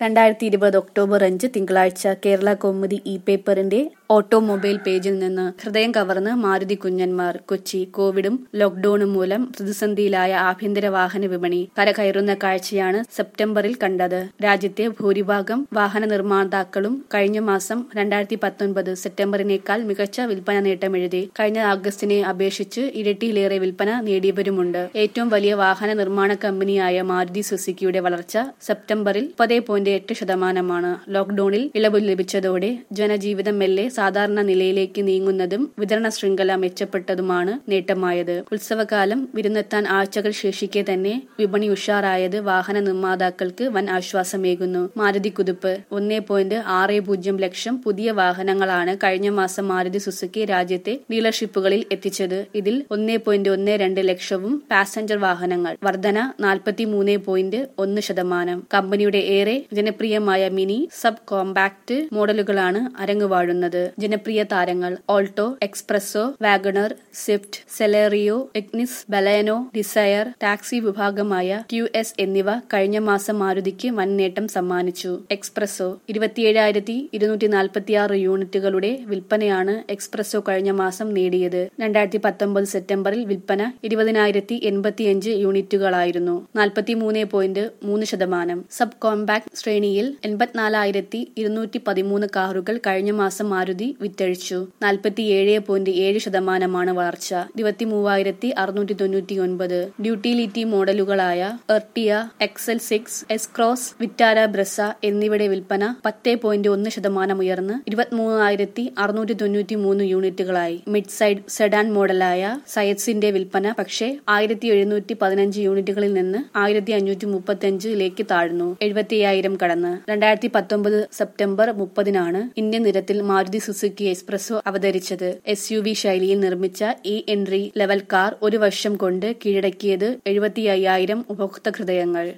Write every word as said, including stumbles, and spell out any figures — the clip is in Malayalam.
രണ്ടായിരത്തി ഇരുപത് ഒക്ടോബർ അഞ്ച് തിങ്കളാഴ്ച കേരള കൗമുദി ഇ പേപ്പറിന്റെ ഓട്ടോമൊബൈൽ പേജിൽ നിന്ന് ഹൃദയം കവർന്ന് മാരുതി കുഞ്ഞന്മാർ. കൊച്ചി. കോവിഡും ലോക്ഡൌണും മൂലം പ്രതിസന്ധിയിലായ ആഭ്യന്തര വാഹന വിപണി കരകയറുന്ന കാഴ്ചയാണ് സെപ്റ്റംബറിൽ കണ്ടത്. രാജ്യത്തെ ഭൂരിഭാഗം വാഹന നിർമ്മാതാക്കളും കഴിഞ്ഞ മാസം രണ്ടായിരത്തി പത്തൊൻപത് സെപ്റ്റംബറിനേക്കാൾ മികച്ച വിൽപ്പന നേട്ടമെഴുതി. കഴിഞ്ഞ ആഗസ്റ്റിനെ അപേക്ഷിച്ച് ഇരട്ടിയിലേറെ വിൽപ്പന നേടിയവരുമുണ്ട്. ഏറ്റവും വലിയ വാഹന നിർമ്മാണ കമ്പനിയായ മാരുതി സുസുക്കിയുടെ വളർച്ച സെപ്റ്റംബറിൽ മുപ്പത് പോയിന്റ് എട്ട് ശതമാനമാണ്. ലോക്ഡൌണിൽ ഇളവ് ലഭിച്ചതോടെ ജനജീവിതം മെല്ലെ സാധാരണ നിലയിലേക്ക് നീങ്ങുന്നതും വിതരണ ശൃംഖല മെച്ചപ്പെട്ടതുമാണ് നേട്ടമായത്. ഉത്സവകാലം വിരുന്നെത്താൻ ആഴ്ചകൾ ശേഷിക്കെ തന്നെ വിപണി ഉഷാറായത് വാഹന നിർമ്മാതാക്കൾക്ക് വൻ ആശ്വാസമേകുന്നു. മാരുതി കുതിപ്പ്. ഒന്നേ പോയിന്റ് ആറ് പൂജ്യം ലക്ഷം പുതിയ വാഹനങ്ങളാണ് കഴിഞ്ഞ മാസം മാരുതി സുസുക്കി രാജ്യത്തെ ഡീലർഷിപ്പുകളിൽ എത്തിച്ചത്. ഇതിൽ ഒന്നേ പോയിന്റ് ഒന്ന് രണ്ട് ലക്ഷവും പാസഞ്ചർ വാഹനങ്ങൾ. വർധന നാൽപ്പത്തി മൂന്ന് പോയിന്റ് ഒന്ന് ശതമാനം. കമ്പനിയുടെ ഏറെ ജനപ്രിയമായ മിനി, സബ് കോമ്പാക്ട് മോഡലുകളാണ് അരങ്ങുവാഴുന്നത്. ജനപ്രിയ താരങ്ങൾ Alto, Spresso, WagonR, Swift, Celerio, Ignis, Baleno, Dzire, taxi വിഭാഗമായ ക്യു എസ് എന്നിവ കഴിഞ്ഞ മാസം മാരുതിക്ക് വൻ നേട്ടം സമ്മാനിച്ചു. എക്സ്പ്രസോ. ഇരുപത്തിയേഴായിരത്തി ഇരുന്നൂറ്റി നാൽപ്പത്തിയാറ് യൂണിറ്റുകളുടെ വിൽപ്പനയാണ് എക്സ്പ്രസോ കഴിഞ്ഞ മാസം നേടിയത്. രണ്ടായിരത്തി പത്തൊമ്പത് സെപ്റ്റംബറിൽ വിൽപ്പന ഇരുപതിനായിരത്തി എൺപത്തിയഞ്ച് യൂണിറ്റുകളായിരുന്നു. നാൽപ്പത്തിമൂന്ന് പോയിന്റ് മൂന്ന് ശതമാനം. സബ് കോമ്പാക്ട് ശ്രേണിയിൽ എൺപത്തിനാലായിരത്തി ഇരുന്നൂറ്റി പതിമൂന്ന് കാറുകൾ കഴിഞ്ഞ മാസം മാരുതി വിറ്റഴിച്ചു. നാൽപ്പത്തിയേഴ് പോയിന്റ് ഏഴ് ശതമാനമാണ് വളർച്ച. ഇരുപത്തി മൂവായിരത്തി അറുന്നൂറ്റി തൊണ്ണൂറ്റി ഒൻപത് ഡ്യൂട്ടിലിറ്റി മോഡലുകളായ Ertiga, XL six, S Cross, Vitara Brezza എന്നിവയുടെ വിൽപ്പന പത്ത് പോയിന്റ് ഒന്ന് ശതമാനം ഉയർന്ന് ഇരുപത്തിമൂവായിരത്തി അറുന്നൂറ്റി തൊണ്ണൂറ്റി മൂന്ന് യൂണിറ്റുകളായി. മിഡ് സൈഡ് സെഡാൻ മോഡലായ സയറ്റ്സിന്റെ വിൽപ്പന പക്ഷേ ആയിരത്തി എഴുന്നൂറ്റി പതിനഞ്ച് യൂണിറ്റുകളിൽ നിന്ന് ആയിരത്തി അഞ്ഞൂറ്റി മുപ്പത്തി അഞ്ചിലേക്ക് താഴ്ന്നു. എഴുപത്തി അയ്യായിരം കടന്ന്. രണ്ടായിരത്തി പത്തൊമ്പത് സെപ്റ്റംബർ മുപ്പതിനാണ് ഇന്ത്യൻ നിരത്തിൽ മാരുതി സുസുക്കി എക്സ്പ്രസോ അവതരിച്ചത്. എസ് യു വി ശൈലിയിൽ നിർമ്മിച്ച ഈ എൻട്രി ലെവൽ കാർ ഒരു വർഷം കൊണ്ട് കീഴടക്കിയത് എഴുപത്തി അയ്യായിരം ഉപഭോക്തൃ ഹൃദയങ്ങൾ.